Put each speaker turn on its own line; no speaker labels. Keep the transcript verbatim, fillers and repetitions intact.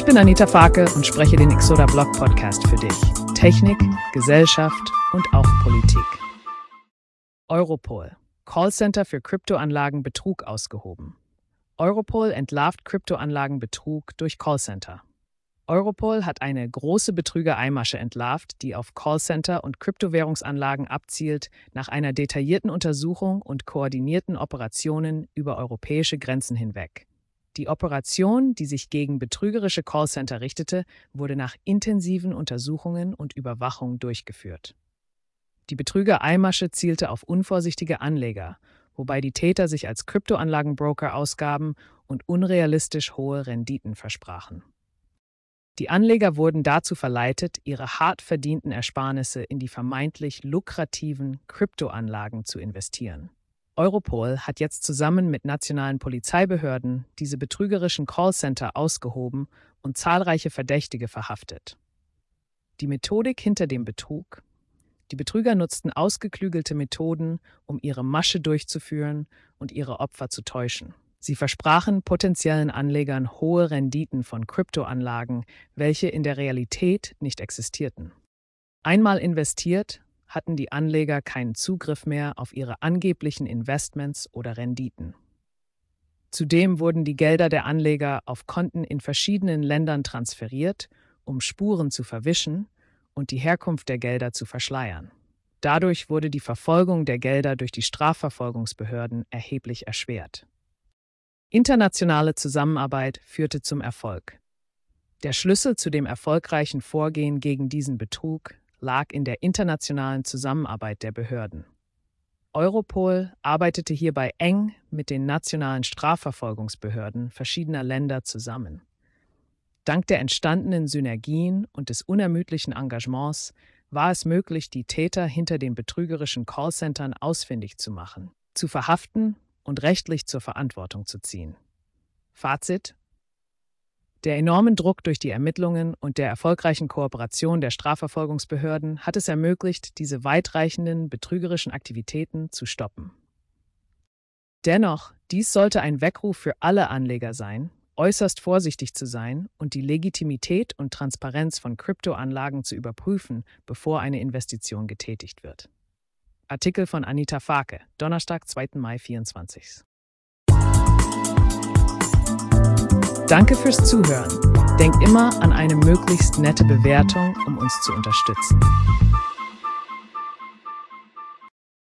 bin Anita Farke und spreche den Exoda Blog Podcast für dich. Technik, Gesellschaft und auch Politik. Europol. Callcenter für Kryptoanlagenbetrug ausgehoben. Europol entlarvt Kryptoanlagenbetrug durch Callcenter. Europol hat eine große Betrügereimasche entlarvt, die auf Callcenter und Kryptowährungsanlagen abzielt, nach einer detaillierten Untersuchung und koordinierten Operationen über europäische Grenzen hinweg. Die Operation, die sich gegen betrügerische Callcenter richtete, wurde nach intensiven Untersuchungen und Überwachung durchgeführt. Die Betrügereimasche zielte auf unvorsichtige Anleger, wobei die Täter sich als Kryptoanlagenbroker ausgaben und unrealistisch hohe Renditen versprachen. Die Anleger wurden dazu verleitet, ihre hart verdienten Ersparnisse in die vermeintlich lukrativen Kryptoanlagen zu investieren. Europol hat jetzt zusammen mit nationalen Polizeibehörden diese betrügerischen Callcenter ausgehoben und zahlreiche Verdächtige verhaftet. Die Methodik hinter dem Betrug: Die Betrüger nutzten ausgeklügelte Methoden, um ihre Masche durchzuführen und ihre Opfer zu täuschen. Sie versprachen potenziellen Anlegern hohe Renditen von Kryptoanlagen, welche in der Realität nicht existierten. Einmal investiert, hatten die Anleger keinen Zugriff mehr auf ihre angeblichen Investments oder Renditen. Zudem wurden die Gelder der Anleger auf Konten in verschiedenen Ländern transferiert, um Spuren zu verwischen und die Herkunft der Gelder zu verschleiern. Dadurch wurde die Verfolgung der Gelder durch die Strafverfolgungsbehörden erheblich erschwert. Internationale Zusammenarbeit führte zum Erfolg. Der Schlüssel zu dem erfolgreichen Vorgehen gegen diesen Betrug lag in der internationalen Zusammenarbeit der Behörden. Europol arbeitete hierbei eng mit den nationalen Strafverfolgungsbehörden verschiedener Länder zusammen. Dank der entstandenen Synergien und des unermüdlichen Engagements war es möglich, die Täter hinter den betrügerischen Callcentern ausfindig zu machen, zu verhaften und rechtlich zur Verantwortung zu ziehen. Fazit: Der enormen Druck durch die Ermittlungen und der erfolgreichen Kooperation der Strafverfolgungsbehörden hat es ermöglicht, diese weitreichenden betrügerischen Aktivitäten zu stoppen. Dennoch, dies sollte ein Weckruf für alle Anleger sein, äußerst vorsichtig zu sein und die Legitimität und Transparenz von Kryptoanlagen zu überprüfen, bevor eine Investition getätigt wird. Artikel von Anita Farke, Donnerstag, zweiten Mai vierundzwanzig. Danke fürs Zuhören. Denk immer an eine möglichst nette Bewertung, um uns zu unterstützen.